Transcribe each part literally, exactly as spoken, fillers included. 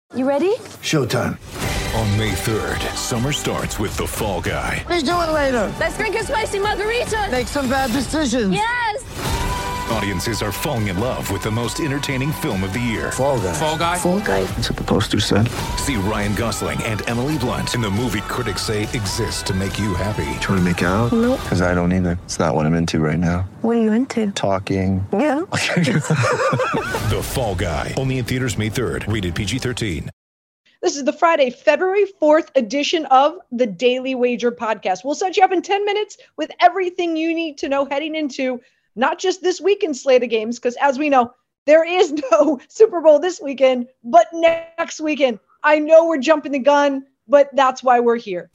You ready? Showtime. On May third, summer starts with The Fall Guy. Let's do it later. Let's drink a spicy margarita. Make some bad decisions. Yes! Audiences are falling in love with the most entertaining film of the year. Fall Guy. Fall Guy? Fall Guy. That's what the poster said. See Ryan Gosling and Emily Blunt in the movie critics say exists to make you happy. Trying to make it out? Nope. Because I don't either. It's not what I'm into right now. What are you into? Talking. Yeah. The Fall Guy. Only in theaters May third. Rated P G thirteen. This is the Friday, February fourth edition of the Daily Wager podcast. We'll set you up in ten minutes with everything you need to know heading into not just this weekend's slate of games, because as we know, there is no Super Bowl this weekend, but next weekend. I know we're jumping the gun, but that's why we're here.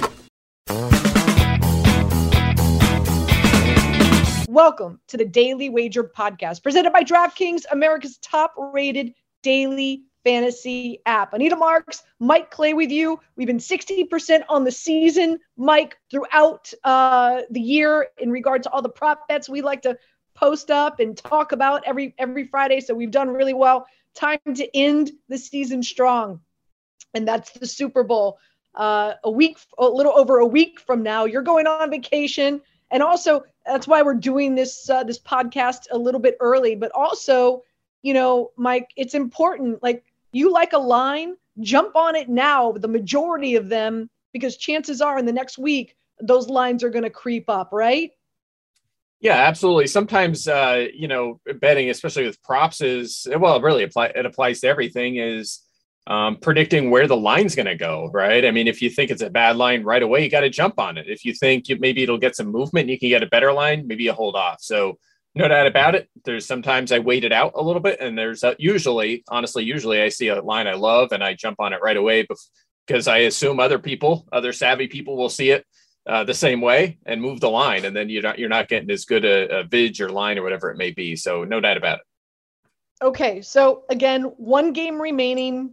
Welcome to the Daily Wager podcast, presented by DraftKings, America's top-rated daily fantasy app. Anita Marks, Mike Clay with you. We've been sixty percent on the season, Mike, throughout uh, the year in regard to all the prop bets we like to post up and talk about every every Friday. So we've done really well. Time to end the season strong. And that's the Super Bowl. Uh, a week, a little over a week from now, you're going on vacation. And also, that's why we're doing this uh, this podcast a little bit early. But also, you know, Mike, it's important. Like, you like a line, jump on it now, the majority of them, because chances are in the next week, those lines are going to creep up, right? Yeah, absolutely. Sometimes, uh, you know, betting, especially with props is, well, it really apply, it applies to everything, is um, predicting where the line's going to go, right? I mean, if you think it's a bad line right away, you got to jump on it. If you think you, maybe it'll get some movement and you can get a better line, maybe you hold off. So no doubt about it. There's sometimes I wait it out a little bit, and there's uh, usually, honestly, usually I see a line I love and I jump on it right away because I assume other people, other savvy people will see it uh, the same way and move the line. And then you're not, you're not getting as good a, a vidge or line or whatever it may be. So no doubt about it. Okay. So again, one game remaining.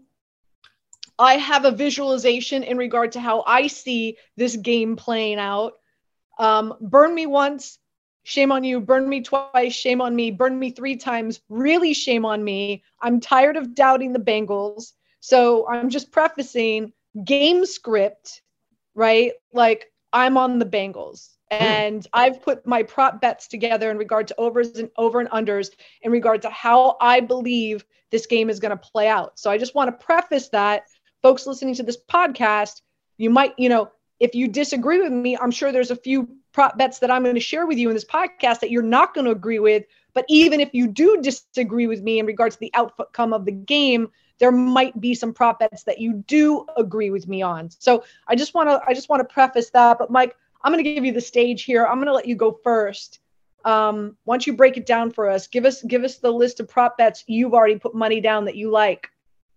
I have a visualization in regard to how I see this game playing out. Um, burn me once. Shame on you. Burn me twice. Shame on me. Burn me three times. Really shame on me. I'm tired of doubting the Bengals. So I'm just prefacing game script, right? Like, I'm on the Bengals. And mm. I've put my prop bets together in regard to overs and over and unders in regard to how I believe this game is going to play out. So I just want to preface that. Folks listening to this podcast, you might, you know, if you disagree with me, I'm sure there's a few prop bets that I'm going to share with you in this podcast that you're not going to agree with. But even if you do disagree with me in regards to the outcome of the game, there might be some prop bets that you do agree with me on. So I just want to, I just want to preface that. But Mike, I'm going to give you the stage here. I'm going to let you go first. Um, once you break it down for us, give us, give us the list of prop bets you've already put money down that you like.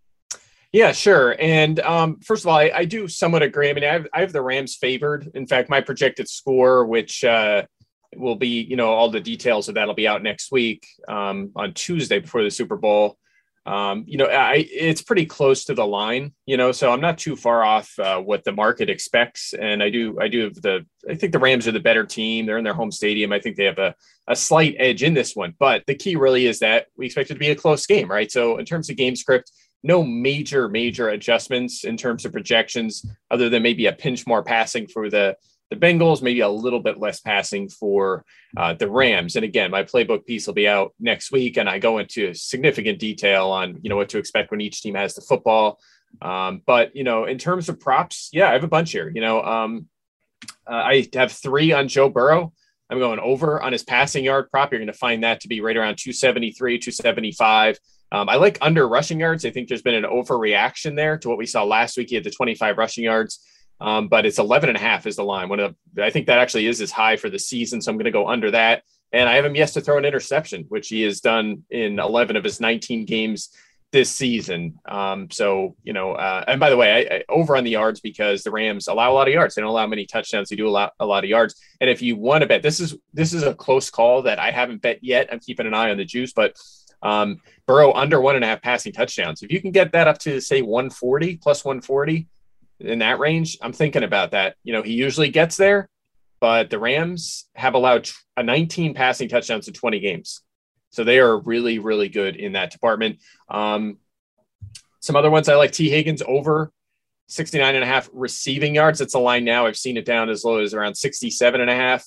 Yeah, sure. And um, first of all, I, I do somewhat agree. I mean, I have, I have the Rams favored. In fact, my projected score, which uh, will be, you know, all the details of that will be out next week um, on Tuesday before the Super Bowl. Um, you know, I, it's pretty close to the line, you know, so I'm not too far off uh, what the market expects. And I do, I do have the, I think the Rams are the better team. They're in their home stadium. I think they have a, a slight edge in this one, but the key really is that we expect it to be a close game, right? So in terms of game script, no major, major adjustments in terms of projections, other than maybe a pinch more passing for the, the Bengals, maybe a little bit less passing for uh, the Rams. And again, my playbook piece will be out next week, and I go into significant detail on, you know, what to expect when each team has the football. Um, but, you know, in terms of props, yeah, I have a bunch here. You know, um, uh, I have three on Joe Burrow. I'm going over on his passing yard prop. You're going to find that to be right around two seventy-three, two seventy-five. Um, I like under rushing yards. I think there's been an overreaction there to what we saw last week. He had the twenty-five rushing yards, um, but it's eleven and a half is the line. One of the, I think that actually is his high for the season. So I'm going to go under that. And I have him yet to throw an interception, which he has done in eleven of his nineteen games this season. Um, so, you know, uh, and by the way, I, I over on the yards because the Rams allow a lot of yards. They don't allow many touchdowns. They do allow a lot of yards. And if you want to bet, this is, this is a close call that I haven't bet yet. I'm keeping an eye on the juice, but um, Burrow under one and a half passing touchdowns. If you can get that up to say one forty plus one forty in that range, I'm thinking about that. You know, he usually gets there, but the Rams have allowed a nineteen passing touchdowns in twenty games. So they are really, really good in that department. Um, Some other ones I like: T. Higgins over sixty-nine and a half receiving yards. That's a line now. I've seen it down as low as around sixty-seven and a half.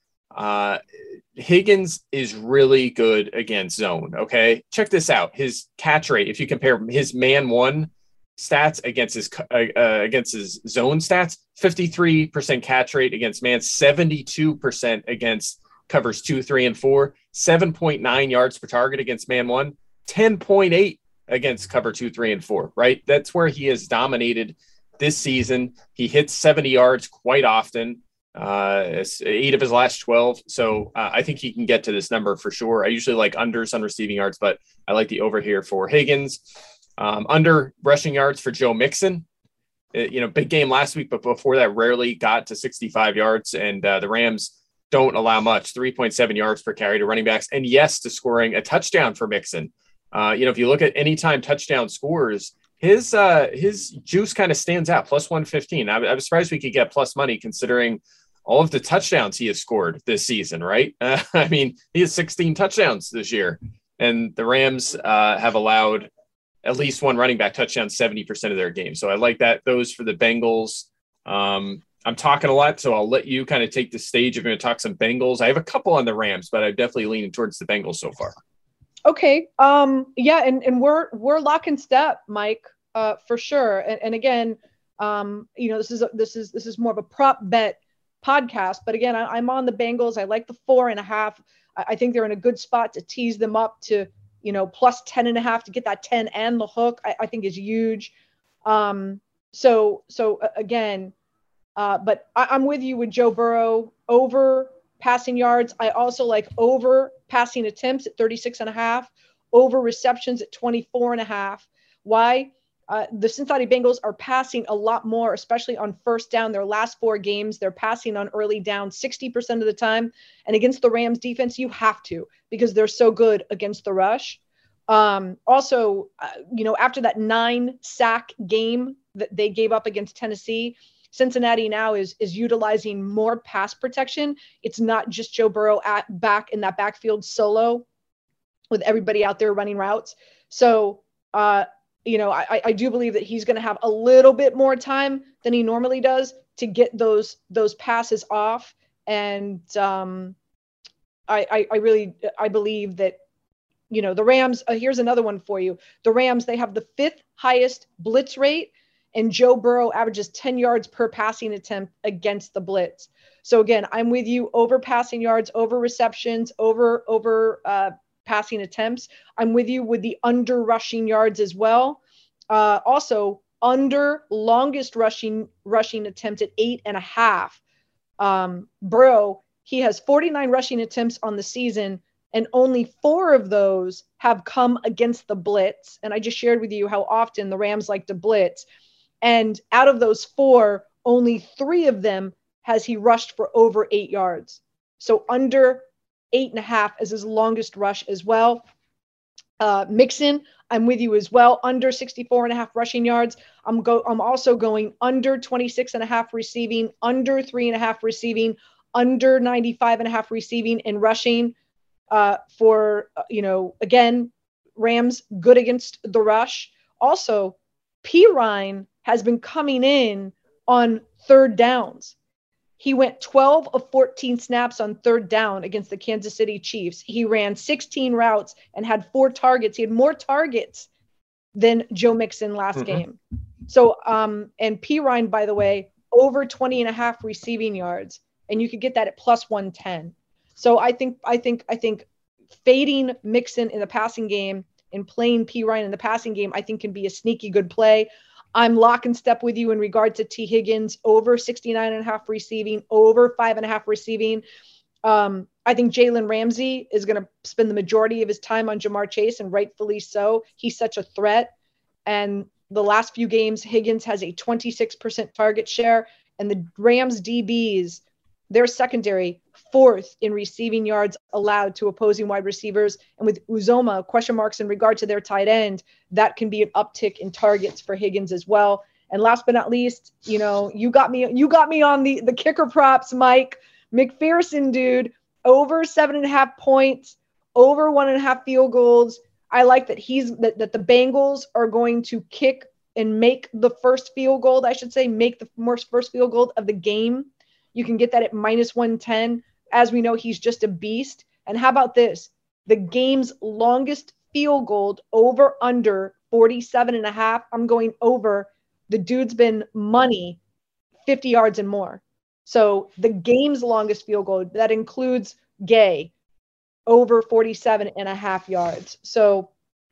Uh, Higgins is really good against zone. Okay. Check this out. His catch rate, if you compare his man one stats against his, uh, uh, against his zone stats, fifty-three percent catch rate against man, seventy-two percent against covers two, three, and four, seven point nine yards per target against man one, ten point eight against cover two, three, and four, right? That's where he has dominated this season. He hits seventy yards quite often. Uh, eight of his last twelve. So uh, I think he can get to this number for sure. I usually like unders on receiving yards, but I like the over here for Higgins. Um, under rushing yards for Joe Mixon. It, you know, big game last week, but before that rarely got to sixty-five yards, and uh, the Rams don't allow much, three point seven yards per carry to running backs, and yes, to scoring a touchdown for Mixon. Uh, you know, if you look at anytime touchdown scores, his uh, his juice kind of stands out, plus one fifteen. I, I'm surprised we could get plus money considering all of the touchdowns he has scored this season, right? Uh, I mean, he has sixteen touchdowns this year, and the Rams uh, have allowed at least one running back touchdown seventy percent of their games. So I like that. Those for the Bengals. Um, I'm talking a lot, so I'll let you kind of take the stage if you're going to talk some Bengals. I have a couple on the Rams, but I'm definitely leaning towards the Bengals so far. Okay. Um, yeah, and, and we're we're lock and step, Mike, uh, for sure. And, and again, um, you know, this is a, this is this is more of a prop bet podcast, but again, I, I'm on the Bengals. I like the four and a half. I, I think they're in a good spot to tease them up to, you know, plus ten and a half to get that ten and the hook. I, I think is huge. Um, so so uh, again, uh, but I, I'm with you with Joe Burrow over passing yards. I also like over passing attempts at thirty-six and a half, over receptions at twenty-four and a half. Why? Uh, the Cincinnati Bengals are passing a lot more, especially on first down. Their last four games, they're passing on early down sixty percent of the time. And against the Rams defense, you have to, because they're so good against the rush. Um, also, uh, you know, after that nine sack game that they gave up against Tennessee, Cincinnati now is is utilizing more pass protection. It's not just Joe Burrow at back in that backfield solo with everybody out there running routes. So, uh, you know, I, I do believe that he's going to have a little bit more time than he normally does to get those those passes off. And um, I, I, I really I believe that, you know, the Rams, uh, here's another one for you. The Rams, they have the fifth highest blitz rate, and Joe Burrow averages ten yards per passing attempt against the blitz. So again, I'm with you, over passing yards, over receptions, over over uh, passing attempts. I'm with you with the under rushing yards as well. Uh, also, under longest rushing rushing attempt at eight and a half. Um, Burrow, he has forty-nine rushing attempts on the season, and only four of those have come against the blitz. And I just shared with you how often the Rams like to blitz. And out of those four, only three of them has he rushed for over eight yards. So under eight and a half as his longest rush as well. Uh, Mixon, I'm with you as well. Under sixty-four and a half rushing yards. I'm go. I'm also going under twenty-six and a half receiving, under three and a half receiving, under ninety-five and a half receiving and rushing. Uh, for uh, you know, again, Rams good against the rush. Also, Pirine has been coming in on third downs. He went twelve of fourteen snaps on third down against the Kansas City Chiefs. He ran sixteen routes and had four targets. He had more targets than Joe Mixon last mm-hmm. game. So, um, and Pirine, by the way, over twenty and a half receiving yards, and you could get that at plus one ten. So I think, I think, I think fading Mixon in the passing game and playing Pirine in the passing game, I think can be a sneaky good play. I'm lock and step with you in regard to T. Higgins, over sixty-nine and a half receiving, over five and a half receiving. Um, I think Jalen Ramsey is going to spend the majority of his time on Jamar Chase, and rightfully so. He's such a threat. And the last few games, Higgins has a twenty-six percent target share, and the Rams D Bs, their secondary, fourth in receiving yards allowed to opposing wide receivers. And with Uzoma, question marks in regard to their tight end, that can be an uptick in targets for Higgins as well. And last but not least, you know, you got me, you got me on the, the kicker props, Mike. McPherson, dude, over seven and a half points, over one and a half field goals. I like that he's that, that the Bengals are going to kick and make the first field goal, I should say, make the first field goal of the game. You can get that at minus one ten. As we know, he's just a beast. And how about this? The game's longest field goal over under forty-seven and a half. I'm going over. The dude's been money fifty yards and more. So the game's longest field goal, that includes Gay, over forty-seven and a half yards. So,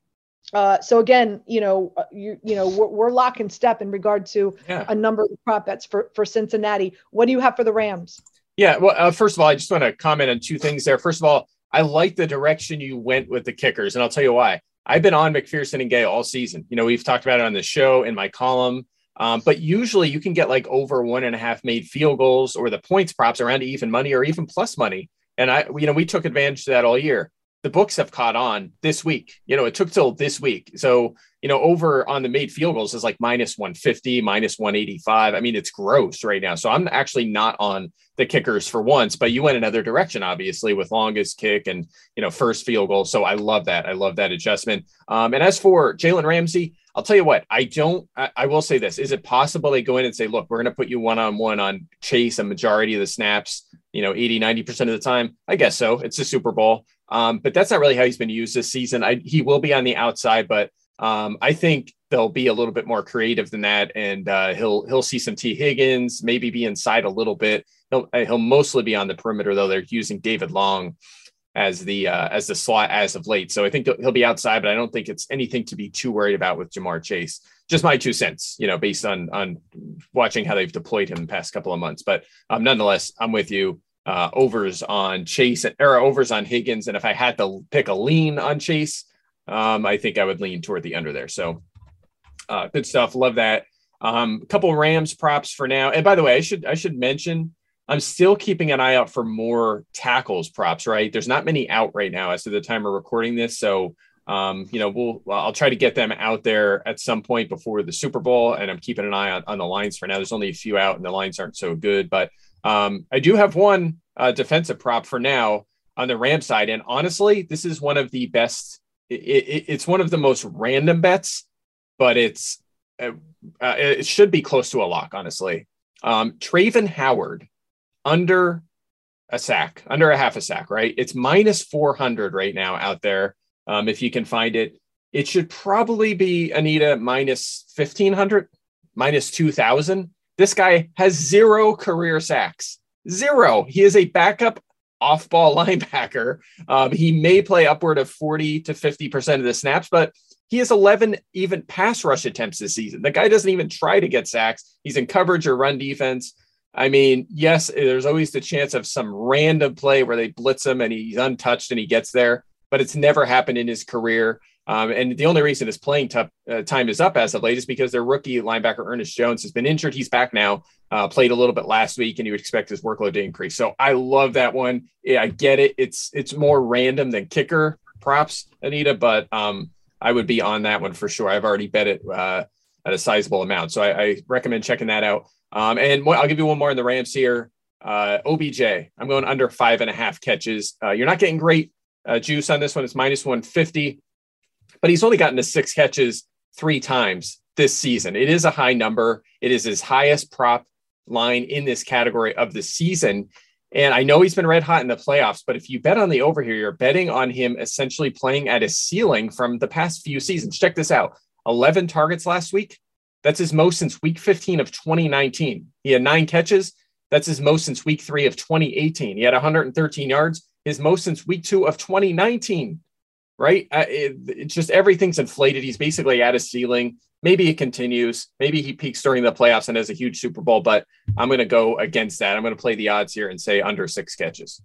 uh, so again, you know, you, you know, we're, we're lock and step in regard to yeah. a number of prop bets for, for Cincinnati. What do you have for the Rams? Yeah. Well, uh, first of all, I just want to comment on two things there. First of all, I like the direction you went with the kickers, and I'll tell you why. I've been on McPherson and Gay all season. You know, we've talked about it on the show, in my column. Um, but usually you can get like over one and a half made field goals, or the points props around even money, or even plus money. And I, you know, we took advantage of that all year. The books have caught on this week. You know, it took till this week. So, you know, over on the made field goals is like minus one fifty, minus one eighty-five. I mean, it's gross right now. So I'm actually not on the kickers for once, but you went another direction, obviously, with longest kick and, you know, first field goal. So I love that. I love that adjustment. Um, and as for Jalen Ramsey, I'll tell you what, I don't, I, I will say this. Is it possible they go in and say, look, we're going to put you one-on-one on Chase a majority of the snaps, you know, eighty, ninety percent of the time? I guess so. It's a Super Bowl. Um, but that's not really how he's been used this season. I, he will be on the outside, but um, I think they'll be a little bit more creative than that. And uh, he'll, he'll see some T Higgins, maybe be inside a little bit. He'll, he'll mostly be on the perimeter, though. They're using David Long as the, uh, as the slot as of late. So I think he'll be outside, but I don't think it's anything to be too worried about with Jamar Chase. Just my two cents, you know, based on, on watching how they've deployed him the past couple of months. But um, nonetheless, I'm with you. Uh, overs on Chase or overs on Higgins. And if I had to pick a lean on Chase, um, I think I would lean toward the under there. So uh, good stuff. Love that. Um, a couple Rams props for now. And by the way, I should, I should mention, I'm still keeping an eye out for more tackles props, right? There's not many out right now as to the time we're recording this. So, um, you know, we'll, I'll try to get them out there at some point before the Super Bowl. And I'm keeping an eye on, on the lines for now. There's only a few out and the lines aren't so good, but Um, I do have one uh, defensive prop for now on the Ram side. And honestly, this is one of the best. It, it, it's one of the most random bets, but it's uh, uh, it should be close to a lock, honestly. Um, Travin Howard under a sack, under a half a sack, right? It's minus four hundred right now out there. Um, if you can find it, it should probably be, Anita, minus fifteen hundred, minus two thousand. This guy has zero career sacks, zero. He is a backup off-ball linebacker. Um, he may play upward of forty to fifty percent of the snaps, but he has eleven even pass rush attempts this season. The guy doesn't even try to get sacks. He's in coverage or run defense. I mean, yes, there's always the chance of some random play where they blitz him and he's untouched and he gets there, but it's never happened in his career. Um, and the only reason his playing t- uh, time is up as of late is because their rookie linebacker, Ernest Jones, has been injured. He's back now, uh, played a little bit last week, and you would expect his workload to increase. So I love that one. Yeah, I get it. It's it's more random than kicker props, Anita, but um, I would be on that one for sure. I've already bet it uh, at a sizable amount. So I, I recommend checking that out. Um, and I'll give you one more in the Rams here. Uh, O B J, I'm going under five and a half catches. Uh, you're not getting great uh, juice on this one. It's minus one fifty. But he's only gotten to six catches three times this season. It is a high number. It is his highest prop line in this category of the season. And I know he's been red hot in the playoffs, but if you bet on the over here, you're betting on him essentially playing at a ceiling from the past few seasons. Check this out. eleven targets last week. That's his most since week fifteen of twenty nineteen. He had nine catches. That's his most since week three of twenty eighteen. He had one hundred thirteen yards, his most since week two of twenty nineteen. Right? Uh, it, it's just everything's inflated. He's basically at a ceiling. Maybe it continues. Maybe he peaks during the playoffs and has a huge Super Bowl, but I'm going to go against that. I'm going to play the odds here and say under six catches.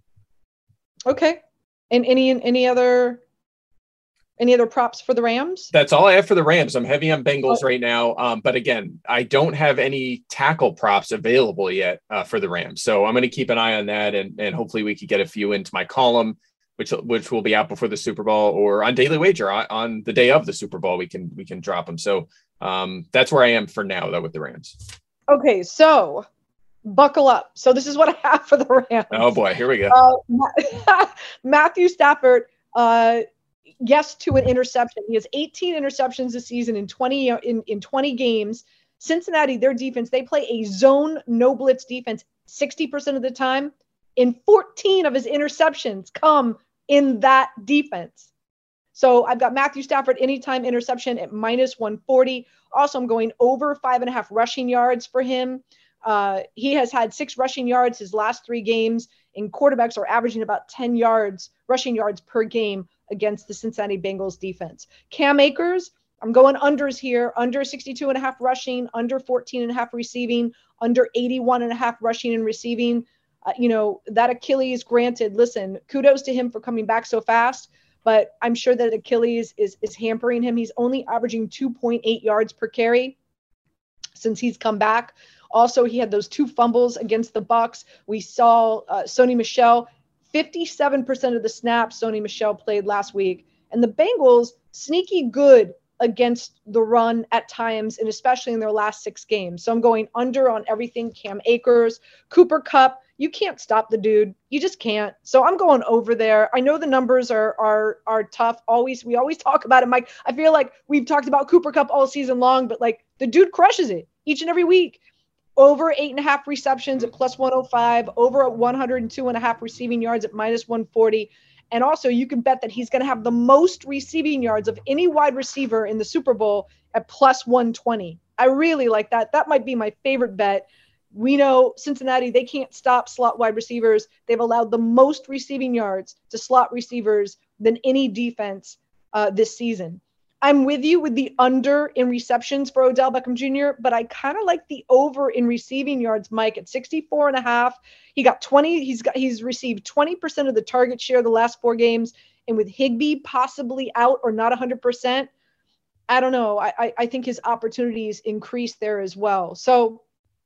Okay. And any any other any other props for the Rams? That's all I have for the Rams. I'm heavy on Bengals oh. right now. Um, but again, I don't have any tackle props available yet uh, for the Rams. So I'm going to keep an eye on that, and, and hopefully we could get a few into my column, which which will be out before the Super Bowl or on Daily Wager on, on the day of the Super Bowl. We can we can drop them. So um, that's where I am for now, though, with the Rams. Okay, so buckle up. So this is what I have for the Rams. Oh boy, here we go. Uh, Matthew Stafford. Uh, yes to an interception. He has eighteen interceptions this season in twenty in, in twenty games. Cincinnati, their defense, they play a zone no blitz defense sixty percent of the time. In fourteen of his interceptions come in that defense. So I've got Matthew Stafford anytime interception at minus one forty. Also, I'm going over five and a half rushing yards for him. Uh, he has had six rushing yards his last three games, and quarterbacks are averaging about ten yards, rushing yards per game against the Cincinnati Bengals defense. Cam Akers, I'm going unders here, under sixty-two and a half rushing, under fourteen and a half receiving, under eighty-one and a half rushing and receiving. Uh, you know, that Achilles, granted, listen, kudos to him for coming back so fast, but I'm sure that Achilles is, is hampering him. He's only averaging two point eight yards per carry since he's come back. Also, he had those two fumbles against the Bucs. We saw uh, Sony Michel, fifty-seven percent of the snaps Sony Michel played last week. And the Bengals, sneaky good against the run at times, and especially in their last six games. So I'm going under on everything. Cam Akers, Cooper Kupp, you can't stop the dude. You just can't. So I'm going over there. I know the numbers are are are tough. Always, we always talk about it, Mike. I feel like we've talked about Cooper Kupp all season long, but like the dude crushes it each and every week. Over eight and a half receptions at plus one oh five, over one hundred two and a half receiving yards at minus one forty. And also you can bet that he's going to have the most receiving yards of any wide receiver in the Super Bowl at plus one twenty. I really like that. That might be my favorite bet. We know Cincinnati, they can't stop slot wide receivers. They've allowed the most receiving yards to slot receivers than any defense uh, this season. I'm with you with the under in receptions for Odell Beckham Junior, but I kind of like the over in receiving yards, Mike, at sixty-four and a half. He got twenty. He's got, he's received twenty percent of the target share the last four games. And with Higbee possibly out or not one hundred percent, I don't know. I, I think his opportunities increase there as well. So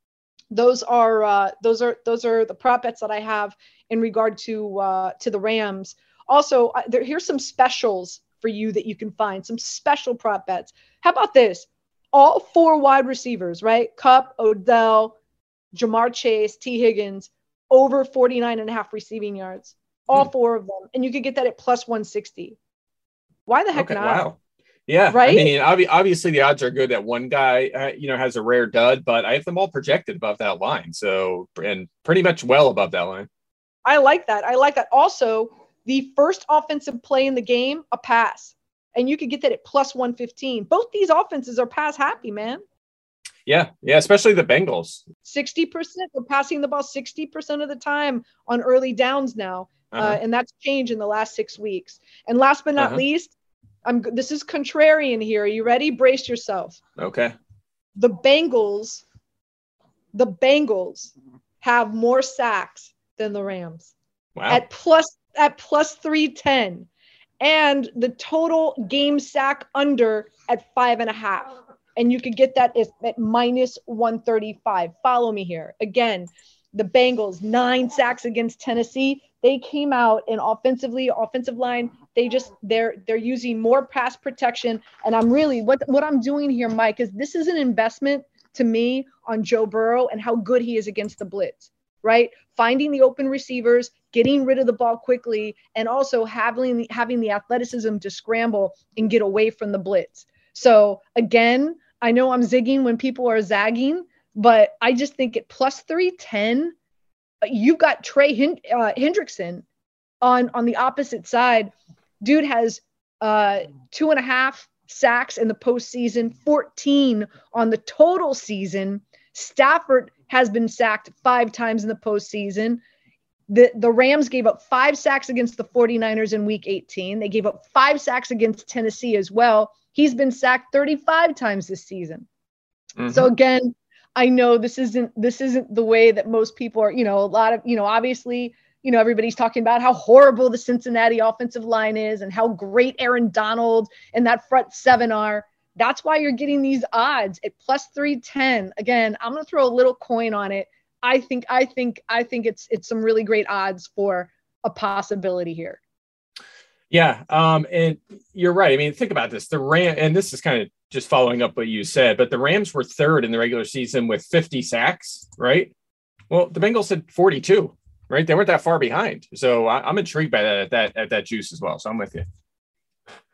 those are uh, those are those are the prop bets that I have in regard to uh, to the Rams. Also, I, there, here's some specials for you that you can find, some special prop bets. How about this? All four wide receivers, right? Kupp, Odell, Jamar Chase, T. Higgins, over forty-nine and a half receiving yards. All hmm. four of them. And you could get that at plus one sixty. Why the heck okay, not? Wow. Yeah. Right? I mean, ob- obviously the odds are good that one guy, uh, you know, has a rare dud, but I have them all projected above that line. So, and pretty much well above that line. I like that. I like that. Also, the first offensive play in the game, a pass. And you could get that at plus one fifteen. Both these offenses are pass happy, man. Yeah. Yeah. Especially the Bengals. sixty percent. They're passing the ball sixty percent of the time on early downs now. Uh-huh. Uh, and that's changed in the last six weeks. And last but not uh-huh. least, I'm. This is contrarian here. Are you ready? Brace yourself. Okay. The Bengals, the Bengals have more sacks than the Rams. Wow. At plus at plus three ten, and the total game sack under at five and a half. And you could get that at, at minus one thirty-five. Follow me here. Again, the Bengals, nine sacks against Tennessee. They came out and offensively, offensive line, they just they're they're using more pass protection. And I'm really what what I'm doing here, Mike, is this is an investment to me on Joe Burrow and how good he is against the blitz, right? Finding the open receivers, getting rid of the ball quickly, and also having the, having the athleticism to scramble and get away from the blitz. So again, I know I'm zigging when people are zagging, but I just think at plus three ten, you've got Trey Hind- uh, Hendrickson on, on the opposite side. Dude has uh, two and a half sacks in the postseason, fourteen on the total season. Stafford has been sacked five times in the postseason. The, the Rams gave up five sacks against the 49ers in week eighteen. They gave up five sacks against Tennessee as well. He's been sacked thirty-five times this season. Mm-hmm. So again, I know this isn't this isn't the way that most people are, you know, a lot of, you know, obviously, you know, everybody's talking about how horrible the Cincinnati offensive line is and how great Aaron Donald and that front seven are. That's why you're getting these odds at plus three ten. Again, I'm going to throw a little coin on it. I think I think I think it's it's some really great odds for a possibility here. Yeah, um, and you're right. I mean, think about this. The Ram, and this is kind of just following up what you said, but the Rams were third in the regular season with fifty sacks, right? Well, the Bengals had forty-two, right? They weren't that far behind. So I, I'm intrigued by that at that at that juice as well. So I'm with you.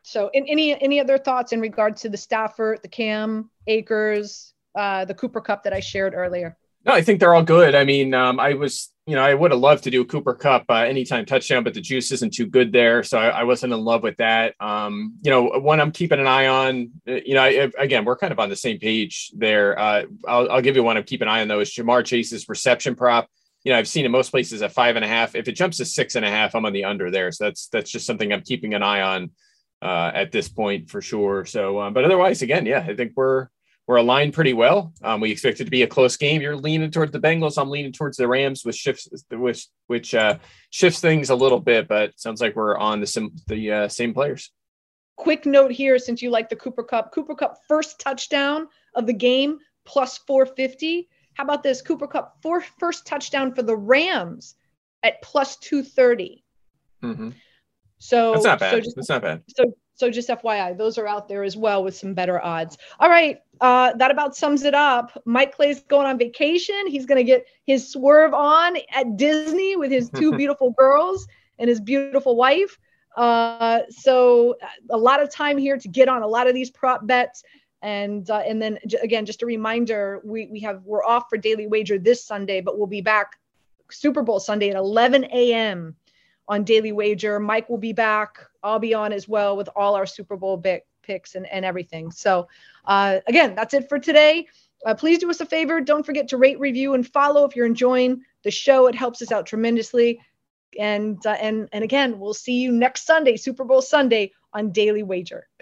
So, in any any other thoughts in regard to the Stafford, the Cam Akers, uh, the Cooper Kupp that I shared earlier? No, I think they're all good. I mean, um, I was, you know, I would have loved to do a Cooper Kupp uh, anytime touchdown, but the juice isn't too good there. So I, I wasn't in love with that. Um, you know, one I'm keeping an eye on, you know, I, again, we're kind of on the same page there. Uh, I'll, I'll give you one I'm keeping an eye on, though, is Jamar Chase's reception prop. You know, I've seen in most places at five and a half. If it jumps to six and a half, I'm on the under there. So that's, that's just something I'm keeping an eye on uh, at this point for sure. So, um, but otherwise, again, yeah, I think we're, We're aligned pretty well. Um, we expect it to be a close game. You're leaning towards the Bengals. I'm leaning towards the Rams, which shifts which which uh, shifts things a little bit. But it sounds like we're on the sim, the uh, same players. Quick note here, since you like the Cooper Kupp, Cooper Kupp first touchdown of the game plus four fifty. How about this Cooper Kupp for first touchdown for the Rams at plus two thirty? Mm-hmm. So that's not bad. So just, that's not bad. So so just F Y I, those are out there as well with some better odds. All right, uh, that about sums it up. Mike Clay's going on vacation. He's going to get his swerve on at Disney with his two beautiful girls and his beautiful wife. Uh, so a lot of time here to get on a lot of these prop bets. And uh, and then j- again, just a reminder, we we have we're off for Daily Wager this Sunday, but we'll be back Super Bowl Sunday at eleven a.m. on Daily Wager. Mike will be back. I'll be on as well with all our Super Bowl big picks and, and everything. So uh, again, that's it for today. Uh, please do us a favor. Don't forget to rate, review, and follow if you're enjoying the show. It helps us out tremendously. And uh, and and again, we'll see you next Sunday, Super Bowl Sunday on Daily Wager.